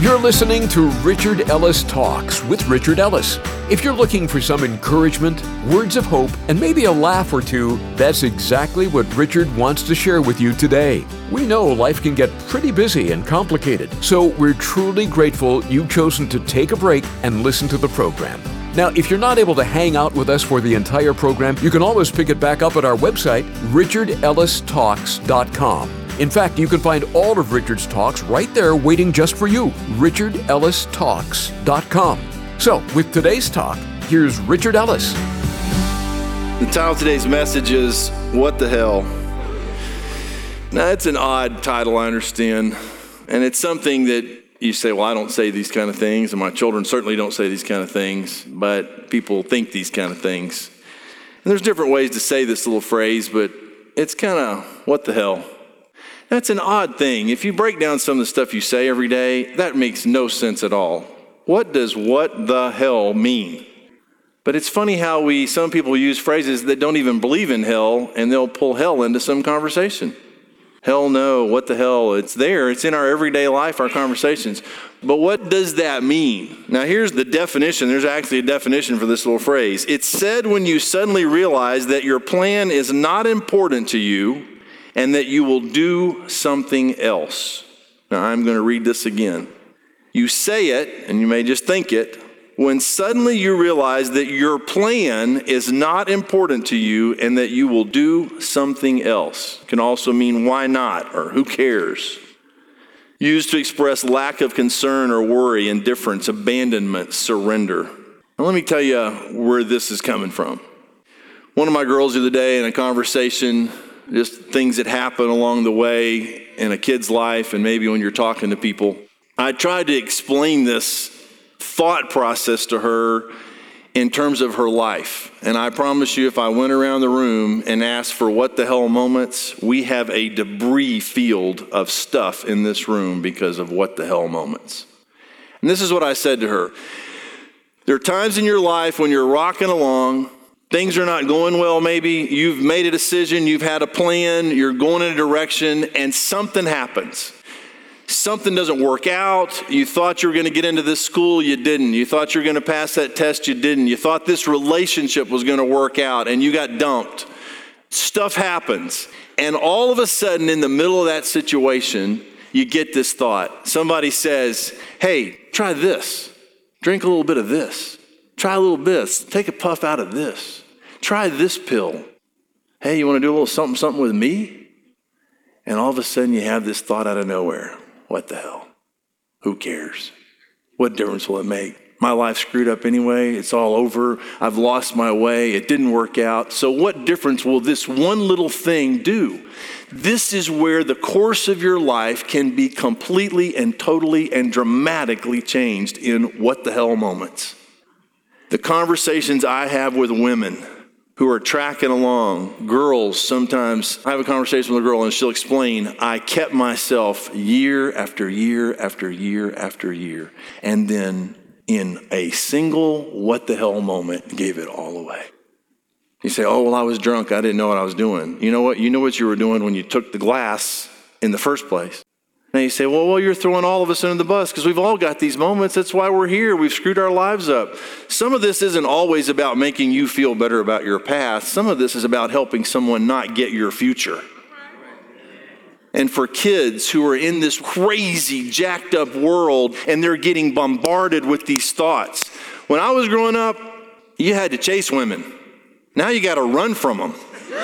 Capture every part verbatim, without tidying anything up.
You're listening to Richard Ellis Talks with Richard Ellis. If you're looking for some encouragement, words of hope, and maybe a laugh or two, that's exactly what Richard wants to share with you today. We know life can get pretty busy and complicated, so we're truly grateful you've chosen to take a break and listen to the program. Now, if you're not able to hang out with us for the entire program, you can always pick it back up at our website, richard ellis talks dot com. In fact, you can find all of Richard's talks right there waiting just for you, richard ellis talks dot com. So, with today's talk, here's Richard Ellis. The title of today's message is, What the Hell? Now, it's an odd title, I understand, and it's something that you say, well, I don't say these kind of things, and my children certainly don't say these kind of things, but people think these kind of things. And there's different ways to say this little phrase, but it's kind of, what the hell? That's an odd thing. If you break down some of the stuff you say every day, that makes no sense at all. What does what the hell mean? But it's funny how we, some people use phrases that don't even believe in hell, and they'll pull hell into some conversation. Hell no, what the hell? It's there. It's in our everyday life, our conversations. But what does that mean? Now, here's the definition. There's actually a definition for this little phrase. It's said when you suddenly realize that your plan is not important to you and that you will do something else. Now, I'm going to read this again. You say it, and you may just think it, when suddenly you realize that your plan is not important to you and that you will do something else. It can also mean why not or who cares. Used to express lack of concern or worry, indifference, abandonment, surrender. Now let me tell you where this is coming from. One of my girls the other day in a conversation, just things that happen along the way in a kid's life and maybe when you're talking to people, I tried to explain this thought process to her in terms of her life. And I promise you, if I went around the room and asked for what the hell moments, we have a debris field of stuff in this room because of what the hell moments. And this is what I said to her. There are times in your life when you're rocking along, things are not going well maybe, you've made a decision, you've had a plan, you're going in a direction, and something happens. Something doesn't work out. You thought you were going to get into this school, you didn't. You thought you were going to pass that test, you didn't. You thought this relationship was going to work out, and you got dumped. Stuff happens. And all of a sudden, in the middle of that situation, you get this thought. Somebody says, hey, try this. Drink a little bit of this. Try a little bit. Take a puff out of this. Try this pill. Hey, you want to do a little something, something with me? And all of a sudden, you have this thought out of nowhere. What the hell? Who cares? What difference will it make? My life's screwed up anyway. It's all over. I've lost my way. It didn't work out. So what difference will this one little thing do? This is where the course of your life can be completely and totally and dramatically changed in what the hell moments. The conversations I have with women who are tracking along, girls sometimes, I have a conversation with a girl and she'll explain, I kept myself year after year after year after year, and then in a single what the hell moment gave it all away. You say, oh, well, I was drunk. I didn't know what I was doing. You know what? You know what you were doing when you took the glass in the first place. Now you say, well, well, you're throwing all of us under the bus because we've all got these moments. That's why we're here. We've screwed our lives up. Some of this isn't always about making you feel better about your past. Some of this is about helping someone not get your future. And for kids who are in this crazy, jacked up world and they're getting bombarded with these thoughts. When I was growing up, you had to chase women. Now you got to run from them.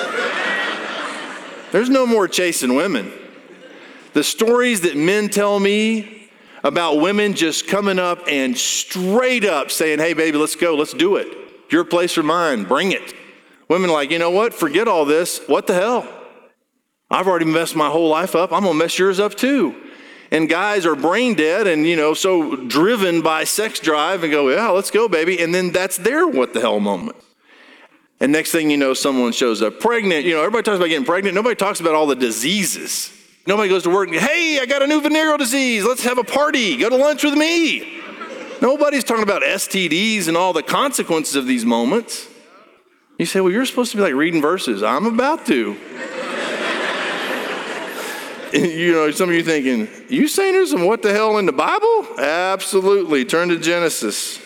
There's no more chasing women. The stories that men tell me about women just coming up and straight up saying, hey, baby, let's go. Let's do it. Your place or mine. Bring it. Women are like, you know what? Forget all this. What the hell? I've already messed my whole life up. I'm going to mess yours up too. And guys are brain dead and, you know, so driven by sex drive and go, yeah, let's go, baby. And then that's their what the hell moment. And next thing you know, someone shows up pregnant. You know, everybody talks about getting pregnant. Nobody talks about all the diseases. Nobody goes to work and, hey, I got a new venereal disease. Let's have a party. Go to lunch with me. Nobody's talking about S T Ds and all the consequences of these moments. You say, well, you're supposed to be like reading verses. I'm about to. You know, some of you thinking, you saying there's some what the hell in the Bible? Absolutely. Turn to Genesis.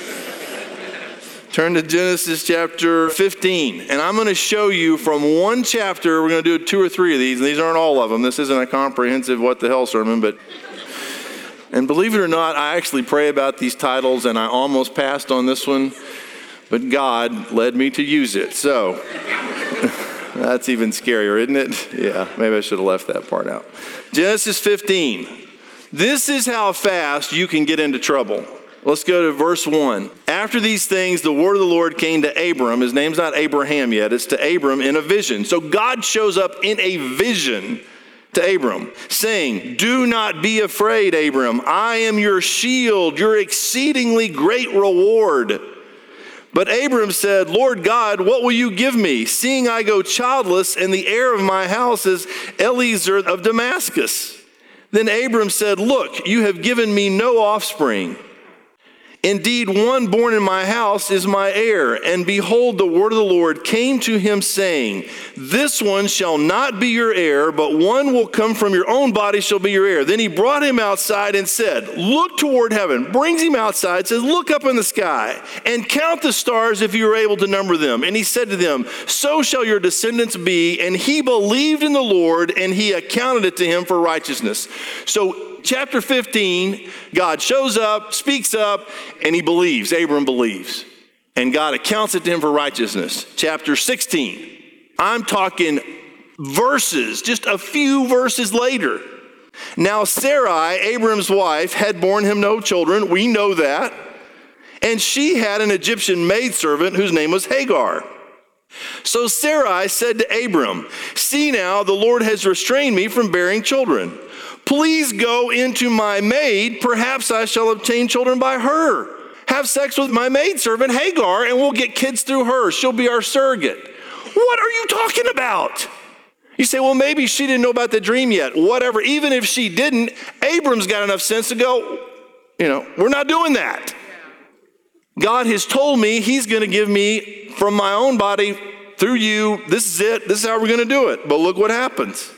Turn to Genesis chapter fifteen. And I'm going to show you from one chapter, we're going to do two or three of these, and these aren't all of them. This isn't a comprehensive what the hell sermon, but, and believe it or not, I actually pray about these titles, and I almost passed on this one, but God led me to use it. So that's even scarier, isn't it? Yeah, maybe I should have left that part out. Genesis fifteen. This is how fast you can get into trouble. Let's go to verse one. After these things, the word of the Lord came to Abram. His name's not Abraham yet. It's to Abram in a vision. So God shows up in a vision to Abram, saying, do not be afraid, Abram. I am your shield, your exceedingly great reward. But Abram said, Lord God, what will you give me, seeing I go childless, and the heir of my house is Eliezer of Damascus? Then Abram said, look, you have given me no offspring. Indeed, one born in my house is my heir. And behold, the word of the Lord came to him, saying, this one shall not be your heir, but one will come from your own body shall be your heir. Then he brought him outside and said, look toward heaven. Brings him outside, says, look up in the sky and count the stars if you are able to number them. And he said to them, so shall your descendants be. And he believed in the Lord, and he accounted it to him for righteousness. So chapter fifteen, God shows up, speaks up, and he believes. Abram believes. And God accounts it to him for righteousness. Chapter sixteen, I'm talking verses, just a few verses later. Now Sarai, Abram's wife, had borne him no children. We know that. And she had an Egyptian maidservant whose name was Hagar. So Sarai said to Abram, see now, the Lord has restrained me from bearing children. Please go into my maid, perhaps I shall obtain children by her. Have sex with my maidservant Hagar, and we'll get kids through her. She'll be our surrogate. What are you talking about? You say, well, maybe she didn't know about the dream yet. Whatever, even if she didn't, Abram's got enough sense to go, you know, we're not doing that. God has told me he's going to give me from my own body through you. This is it. This is how we're going to do it. But look what happens.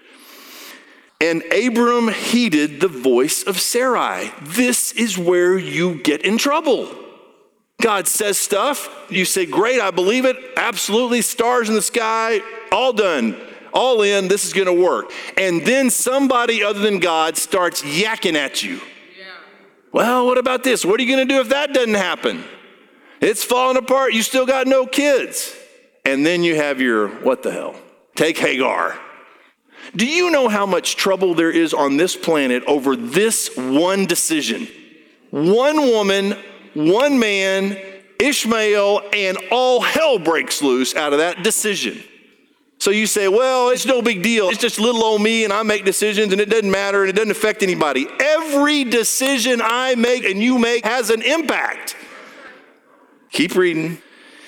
And Abram heeded the voice of Sarai. This is where you get in trouble. God says stuff. You say, great, I believe it. Absolutely. Stars in the sky. All done. All in. This is going to work. And then somebody other than God starts yakking at you. Yeah. Well, what about this? What are you going to do if that doesn't happen? It's falling apart. You still got no kids. And then you have your, what the hell? Take Hagar. Do you know how much trouble there is on this planet over this one decision? One woman, one man, Ishmael, and all hell breaks loose out of that decision. So you say, well, it's no big deal. It's just little old me, and I make decisions, and it doesn't matter, and it doesn't affect anybody. Every decision I make and you make has an impact. Keep reading.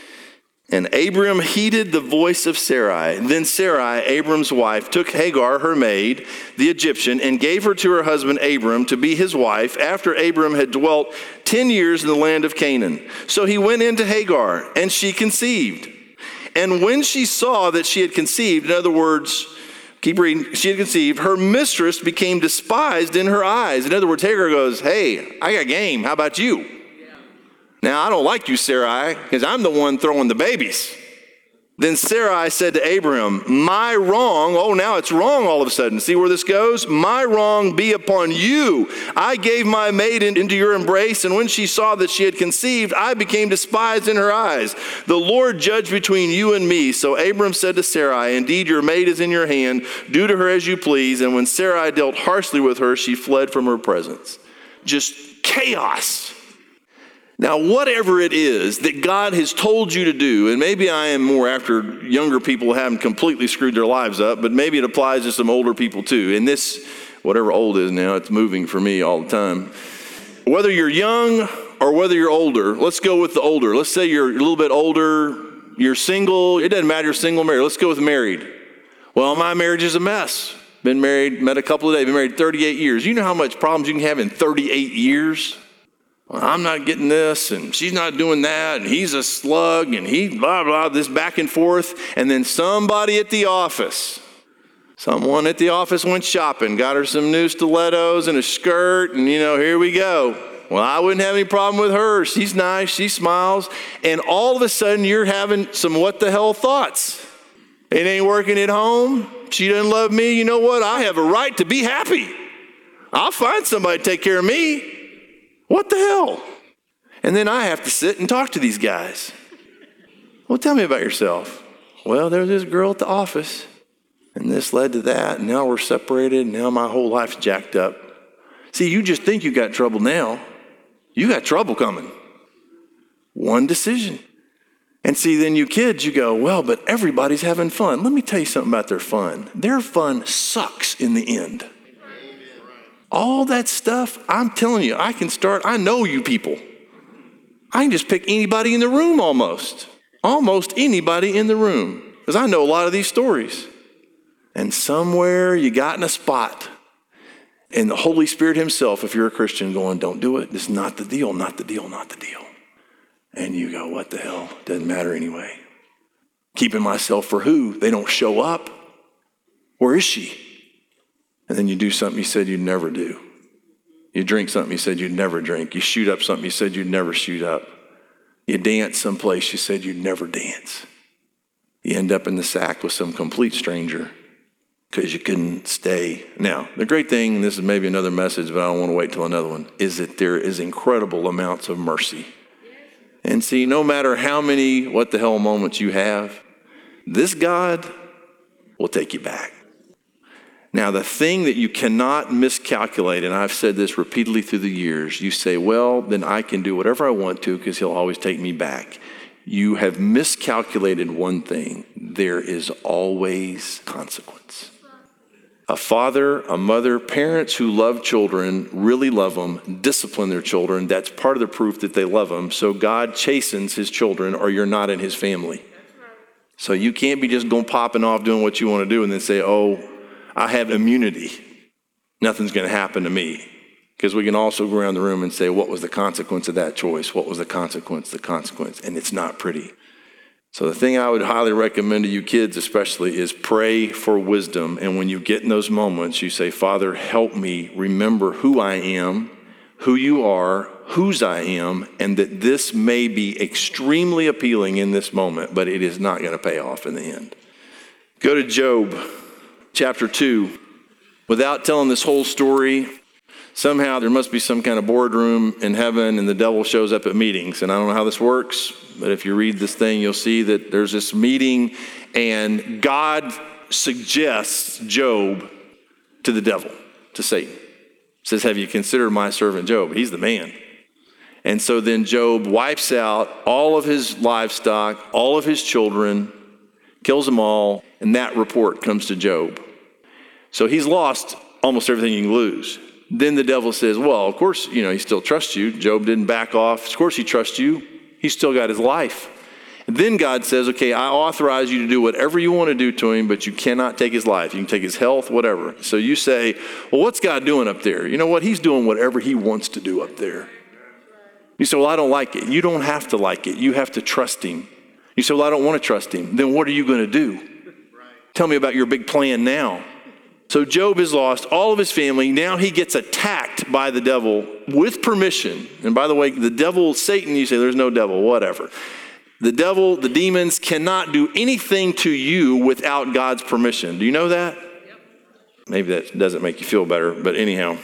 And Abram heeded the voice of Sarai. Then Sarai, Abram's wife, took Hagar, her maid, the Egyptian, and gave her to her husband Abram to be his wife after Abram had dwelt ten years in the land of Canaan. So he went in to Hagar, and she conceived. And when she saw that she had conceived, in other words, keep reading, she had conceived, her mistress became despised in her eyes. In other words, Hagar goes, hey, I got game. How about you? Now, I don't like you, Sarai, because I'm the one throwing the babies. Then Sarai said to Abraham, my wrong, oh, now it's wrong all of a sudden. See where this goes? My wrong be upon you. I gave my maiden into your embrace, and when she saw that she had conceived, I became despised in her eyes. The Lord judged between you and me. So Abram said to Sarai, indeed, your maid is in your hand. Do to her as you please. And when Sarai dealt harshly with her, she fled from her presence. Just chaos. Now, whatever it is that God has told you to do, and maybe I am more after younger people haven't completely screwed their lives up, but maybe it applies to some older people too. And this, whatever old is now, it's moving for me all the time. Whether you're young or whether you're older, let's go with the older. Let's say you're a little bit older, you're single, it doesn't matter, you're single or married. Let's go with married. Well, my marriage is a mess. Been married, met a couple of days, been married thirty-eight years. You know how much problems you can have in thirty-eight years? Well, I'm not getting this, and she's not doing that, and he's a slug, and he blah, blah, this back and forth. And then somebody at the office Someone at the office went shopping, got her some new stilettos and a skirt, and you know, here we go. Well, I wouldn't have any problem with her. She's nice, she smiles, and all of a sudden you're having some what the hell thoughts. It ain't working at home. She doesn't love me. You know what? I have a right to be happy. I'll find somebody to take care of me. What the hell? And then I have to sit and talk to these guys. Well, tell me about yourself. Well, there's this girl at the office, and this led to that, and now we're separated, and now my whole life's jacked up. See, you just think you got trouble now. You got trouble coming. One decision. And see, then you kids, you go, well, but everybody's having fun. Let me tell you something about their fun. Their fun sucks in the end. All that stuff, I'm telling you, I can start, I know you people. I can just pick anybody in the room almost. Almost anybody in the room. Because I know a lot of these stories. And somewhere you got in a spot. And the Holy Spirit himself, if you're a Christian, going, don't do it. This is not the deal, not the deal, not the deal. And you go, what the hell? Doesn't matter anyway. Keeping myself for who? They don't show up. Where is she? And then you do something you said you'd never do. You drink something you said you'd never drink. You shoot up something you said you'd never shoot up. You dance someplace you said you'd never dance. You end up in the sack with some complete stranger because you couldn't stay. Now, the great thing, and this is maybe another message, but I don't want to wait till another one, is that there is incredible amounts of mercy. And see, no matter how many what the hell moments you have, this God will take you back. Now, the thing that you cannot miscalculate, and I've said this repeatedly through the years, you say, well, then I can do whatever I want to because he'll always take me back. You have miscalculated one thing. There is always consequence. A father, a mother, parents who love children, really love them, discipline their children. That's part of the proof that they love them. So God chastens his children or you're not in his family. So you can't be just going popping off doing what you want to do and then say, oh, I have immunity. Nothing's going to happen to me. Because we can also go around the room and say, what was the consequence of that choice? What was the consequence, the consequence? And it's not pretty. So the thing I would highly recommend to you kids especially is pray for wisdom. And when you get in those moments, you say, Father, help me remember who I am, who you are, whose I am, and that this may be extremely appealing in this moment, but it is not going to pay off in the end. Go to Job chapter two. Without telling this whole story, somehow there must be some kind of boardroom in heaven and the devil shows up at meetings. And I don't know how this works, but if you read this thing, you'll see that there's this meeting and God suggests Job to the devil, to Satan. Says, have you considered my servant Job? He's the man. And so then Job wipes out all of his livestock, all of his children, kills them all, and that report comes to Job. So he's lost almost everything you can lose. Then the devil says, well, of course, you know, he still trusts you. Job didn't back off. Of course he trusts you. He's still got his life. And then God says, okay, I authorize you to do whatever you want to do to him, but you cannot take his life. You can take his health, whatever. So you say, well, what's God doing up there? You know what? He's doing whatever he wants to do up there. You say, well, I don't like it. You don't have to like it. You have to trust him. You say, well, I don't want to trust him. Then what are you going to do? Tell me about your big plan now. So Job has lost all of his family. Now he gets attacked by the devil with permission. And by the way, the devil, Satan, you say there's no devil, whatever. The devil, the demons cannot do anything to you without God's permission. Do you know that? Yep. Maybe that doesn't make you feel better, but anyhow.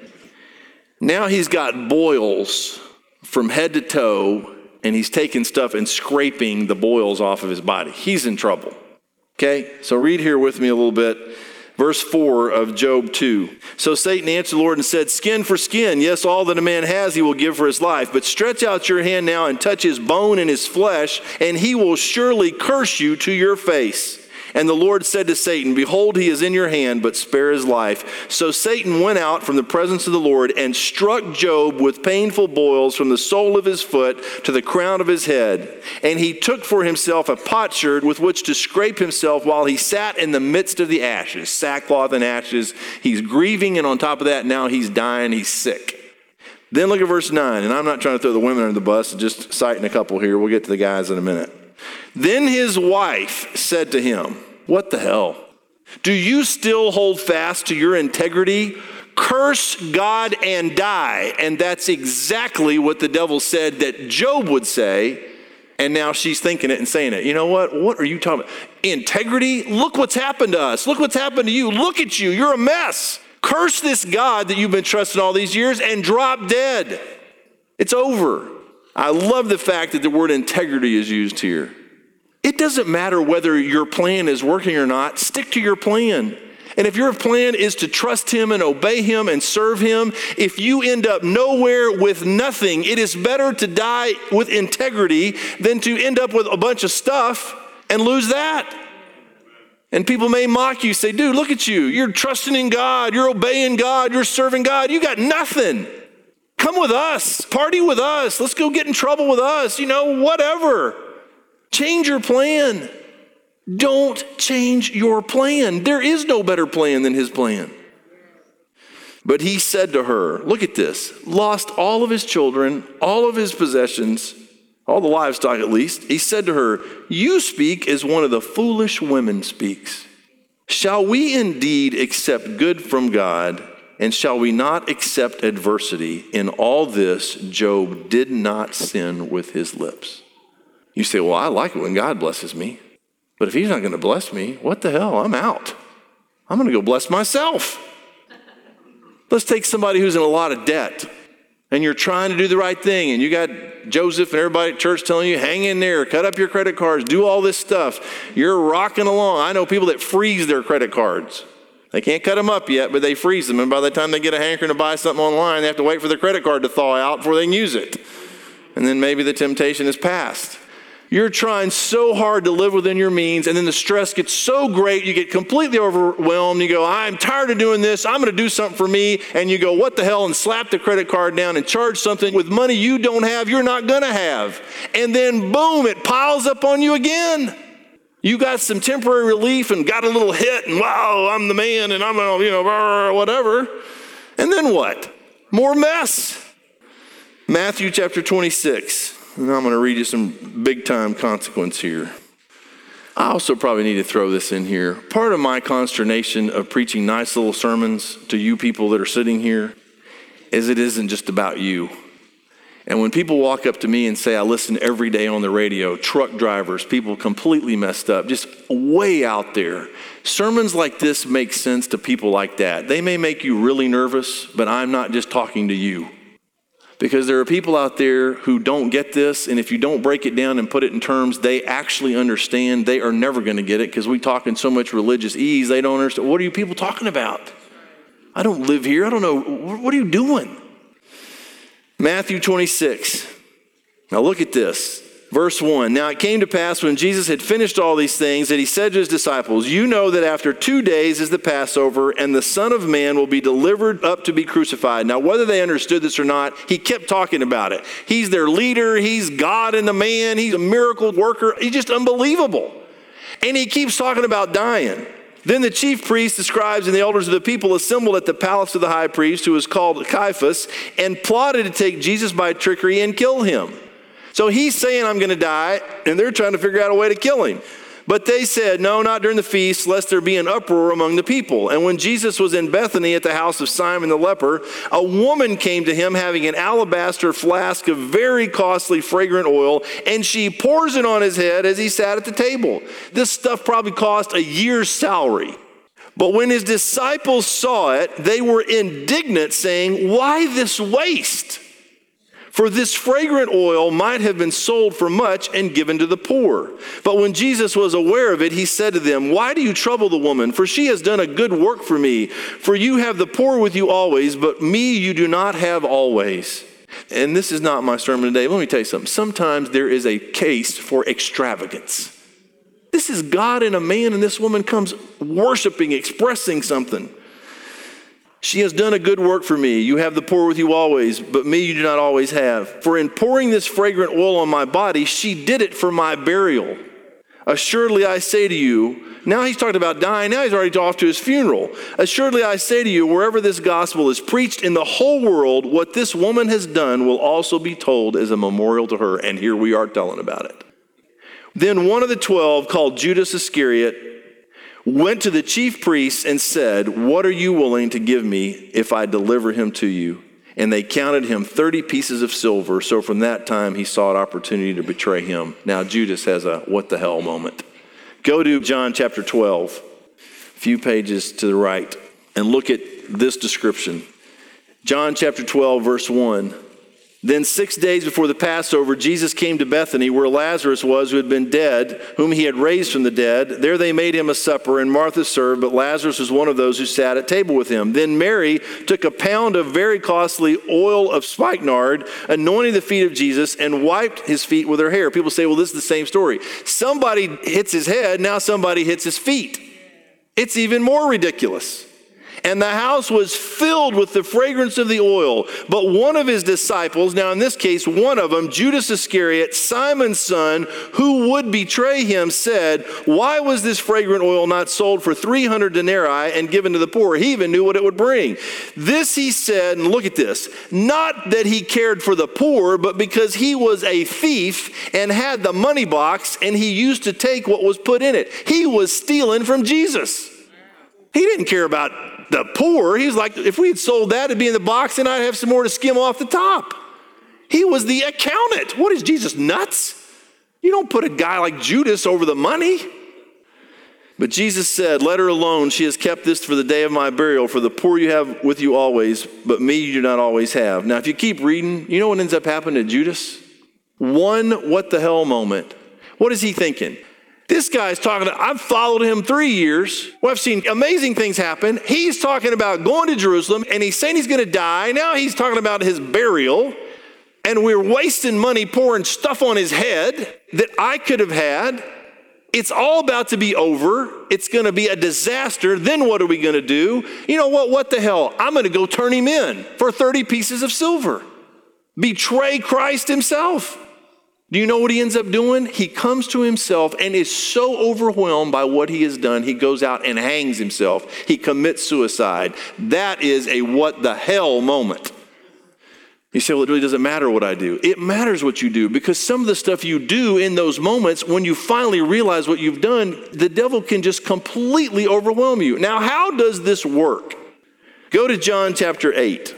Now he's got boils from head to toe, and he's taking stuff and scraping the boils off of his body. He's in trouble. Okay, so read here with me a little bit. Verse four of Job two. So Satan answered the Lord and said, skin for skin. Yes, all that a man has he will give for his life. But stretch out your hand now and touch his bone and his flesh, and he will surely curse you to your face. And the Lord said to Satan, behold, he is in your hand, but spare his life. So Satan went out from the presence of the Lord and struck Job with painful boils from the sole of his foot to the crown of his head. And he took for himself a potsherd with which to scrape himself while he sat in the midst of the ashes, sackcloth and ashes. He's grieving, and on top of that, now he's dying, he's sick. Then look at verse nine, and I'm not trying to throw the women under the bus, just citing a couple here. We'll get to the guys in a minute. Then his wife said to him, what the hell? Do you still hold fast to your integrity? Curse God and die. And that's exactly what the devil said that Job would say. And now she's thinking it and saying it. You know what? What are you talking about? Integrity? Look what's happened to us. Look what's happened to you. Look at you. You're a mess. Curse this God that you've been trusting all these years and drop dead. It's over. I love the fact that the word integrity is used here. It doesn't matter whether your plan is working or not. Stick to your plan. And if your plan is to trust him and obey him and serve him, if you end up nowhere with nothing, it is better to die with integrity than to end up with a bunch of stuff and lose that. And people may mock you, say, dude, look at you. You're trusting in God. You're obeying God. You're serving God. You got nothing. Come with us. Party with us. Let's go get in trouble with us. You know, whatever. Change your plan. Don't change your plan. There is no better plan than his plan. But he said to her, look at this, lost all of his children, all of his possessions, all the livestock at least. He said to her, you speak as one of the foolish women speaks. Shall we indeed accept good from God, and shall we not accept adversity? In all this, Job did not sin with his lips. You say, well, I like it when God blesses me. But if he's not going to bless me, what the hell? I'm out. I'm going to go bless myself. Let's take somebody who's in a lot of debt, and you're trying to do the right thing, and you got Joseph and everybody at church telling you, hang in there, cut up your credit cards, do all this stuff. You're rocking along. I know people that freeze their credit cards. They can't cut them up yet, but they freeze them, and by the time they get a hankering to buy something online, they have to wait for their credit card to thaw out before they can use it. And then maybe the temptation is past. You're trying so hard to live within your means, and then the stress gets so great, you get completely overwhelmed. You go, I'm tired of doing this. I'm going to do something for me. And you go, what the hell, and slap the credit card down and charge something with money you don't have, you're not going to have. And then, boom, it piles up on you again. You got some temporary relief and got a little hit, and wow, I'm the man, and I'm, you know, whatever. And then what? More mess. Matthew chapter twenty-six. And I'm going to read you some big-time consequence here. I also probably need to throw this in here. Part of my consternation of preaching nice little sermons to you people that are sitting here is it isn't just about you. And when people walk up to me and say, I listen every day on the radio, truck drivers, people completely messed up, just way out there. Sermons like this make sense to people like that. They may make you really nervous, but I'm not just talking to you. Because there are people out there who don't get this, and if you don't break it down and put it in terms they actually understand, they are never going to get it because we talk in so much religious ease, they don't understand. What are you people talking about? I don't live here. I don't know. What are you doing? Matthew twenty-six. Now look at this. Verse one, now it came to pass when Jesus had finished all these things that he said to his disciples, you know that after two days is the Passover, and the Son of Man will be delivered up to be crucified. Now, whether they understood this or not, he kept talking about it. He's their leader. He's God and a man. He's a miracle worker. He's just unbelievable. And he keeps talking about dying. Then the chief priests, the scribes, and the elders of the people assembled at the palace of the high priest, who was called Caiaphas, and plotted to take Jesus by trickery and kill him. So he's saying, I'm going to die, and they're trying to figure out a way to kill him. But they said, no, not during the feast, lest there be an uproar among the people. And when Jesus was in Bethany at the house of Simon the leper, a woman came to him having an alabaster flask of very costly fragrant oil, and she pours it on his head as he sat at the table. This stuff probably cost a year's salary. But when his disciples saw it, they were indignant, saying, why this waste? For this fragrant oil might have been sold for much and given to the poor. But when Jesus was aware of it, he said to them, why do you trouble the woman? For she has done a good work for me. For you have the poor with you always, but me you do not have always. And this is not my sermon today. Let me tell you something. Sometimes there is a case for extravagance. This is God and a man, and this woman comes worshiping, expressing something. She has done a good work for me. You have the poor with you always, but me you do not always have. For in pouring this fragrant oil on my body, she did it for my burial. Assuredly I say to you, now he's talking about dying, now he's already off to his funeral. Assuredly I say to you, wherever this gospel is preached in the whole world, what this woman has done will also be told as a memorial to her. And here we are telling about it. Then one of the twelve, called Judas Iscariot, went to the chief priests and said, "What are you willing to give me if I deliver him to you?" And they counted him thirty pieces of silver. So from that time, he sought opportunity to betray him. Now Judas has a what the hell moment. Go to John chapter twelve, a few pages to the right, and look at this description. John chapter twelve, verse one. Then six days before the Passover, Jesus came to Bethany, where Lazarus was, who had been dead, whom he had raised from the dead. There they made him a supper, and Martha served, but Lazarus was one of those who sat at table with him. Then Mary took a pound of very costly oil of spikenard, anointing the feet of Jesus, and wiped his feet with her hair. People say, well, this is the same story. Somebody hits his head, now somebody hits his feet. It's even more ridiculous. And the house was filled with the fragrance of the oil. But one of his disciples, now in this case, one of them, Judas Iscariot, Simon's son, who would betray him, said, "Why was this fragrant oil not sold for three hundred denarii and given to the poor?" He even knew what it would bring. This he said, and look at this, not that he cared for the poor, but because he was a thief and had the money box, and he used to take what was put in it. He was stealing from Jesus. He didn't care about the poor. He's like, if we had sold that, it'd be in the box and I'd have some more to skim off the top. He was the accountant. What is Jesus, nuts? You don't put a guy like Judas over the money. But Jesus said, "Let her alone. She has kept this for the day of my burial. For the poor you have with you always, but me you do not always have." Now, if you keep reading, you know what ends up happening to Judas? One what the hell moment. What is he thinking? This guy's talking, I've followed him three years. Well, I've seen amazing things happen. He's talking about going to Jerusalem, and he's saying he's going to die. Now he's talking about his burial, and we're wasting money pouring stuff on his head that I could have had. It's all about to be over. It's going to be a disaster. Then what are we going to do? You know what? What the hell? I'm going to go turn him in for thirty pieces of silver. Betray Christ himself. Do you know what he ends up doing? He comes to himself and is so overwhelmed by what he has done, he goes out and hangs himself. He commits suicide. That is a what the hell moment. You say, well, it really doesn't matter what I do. It matters what you do, because some of the stuff you do in those moments, when you finally realize what you've done, the devil can just completely overwhelm you. Now, how does this work? Go to John chapter eight.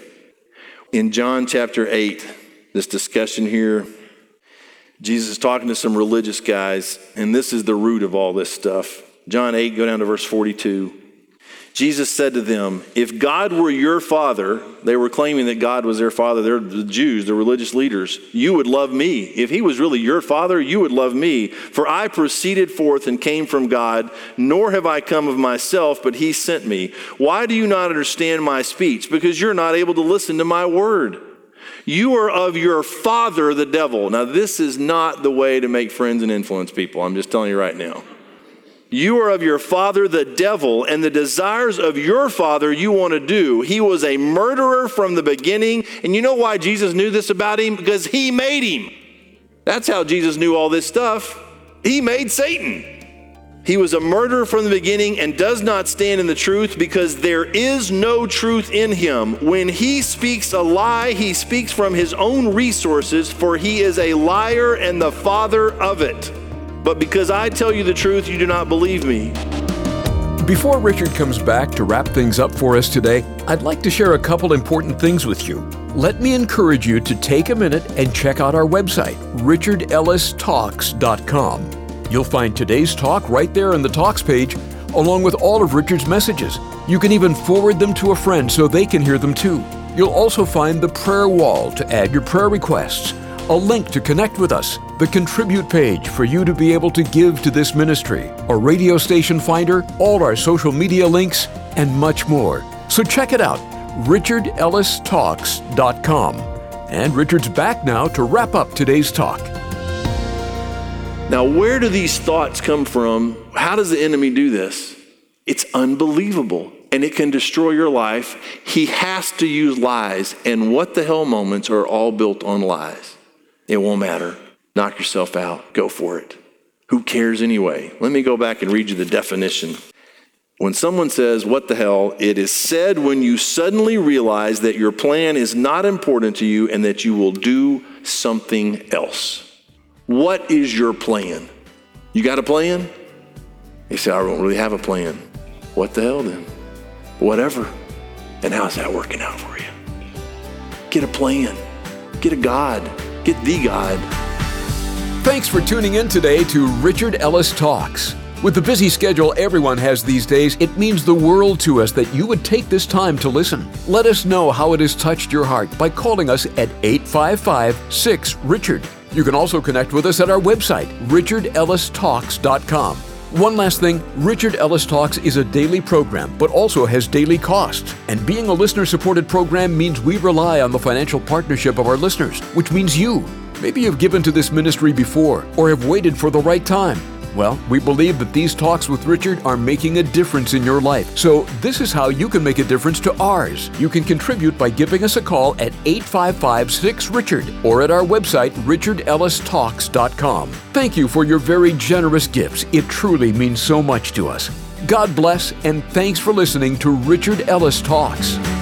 In John chapter eight, this discussion here, Jesus is talking to some religious guys, and this is the root of all this stuff. John eight, go down to verse forty-two. Jesus said to them, "If God were your father," they were claiming that God was their father, they're the Jews, the religious leaders, "you would love me. If he was really your father, you would love me. For I proceeded forth and came from God, nor have I come of myself, but he sent me. Why do you not understand my speech? Because you're not able to listen to my word. You are of your father, the devil." Now, this is not the way to make friends and influence people. I'm just telling you right now. "You are of your father, the devil, and the desires of your father you want to do. He was a murderer from the beginning." And you know why Jesus knew this about him? Because he made him. That's how Jesus knew all this stuff. He made Satan. "He was a murderer from the beginning and does not stand in the truth, because there is no truth in him. When he speaks a lie, he speaks from his own resources, for he is a liar and the father of it. But because I tell you the truth, you do not believe me." Before Richard comes back to wrap things up for us today, I'd like to share a couple important things with you. Let me encourage you to take a minute and check out our website, richard ellis talks dot com. You'll find today's talk right there on the Talks page, along with all of Richard's messages. You can even forward them to a friend so they can hear them too. You'll also find the prayer wall to add your prayer requests, a link to connect with us, the contribute page for you to be able to give to this ministry, a radio station finder, all our social media links, and much more. So check it out, richard ellis talks dot com. And Richard's back now to wrap up today's talk. Now, where do these thoughts come from? How does the enemy do this? It's unbelievable, and it can destroy your life. He has to use lies, and what the hell moments are all built on lies. It won't matter. Knock yourself out. Go for it. Who cares anyway? Let me go back and read you the definition. When someone says, what the hell, it is said when you suddenly realize that your plan is not important to you and that you will do something else. What is your plan? You got a plan? You say, I don't really have a plan. What the hell then? Whatever. And how's that working out for you? Get a plan. Get a God. Get the God. Thanks for tuning in today to Richard Ellis Talks. With the busy schedule everyone has these days, it means the world to us that you would take this time to listen. Let us know how it has touched your heart by calling us at eight five five, six, Richard. You can also connect with us at our website, richard ellis talks dot com. One last thing, Richard Ellis Talks is a daily program, but also has daily costs. And being a listener-supported program means we rely on the financial partnership of our listeners, which means you. Maybe you've given to this ministry before, or have waited for the right time. Well, we believe that these talks with Richard are making a difference in your life. So this is how you can make a difference to ours. You can contribute by giving us a call at eight five five, six, Richard or at our website, richard ellis talks dot com. Thank you for your very generous gifts. It truly means so much to us. God bless, and thanks for listening to Richard Ellis Talks.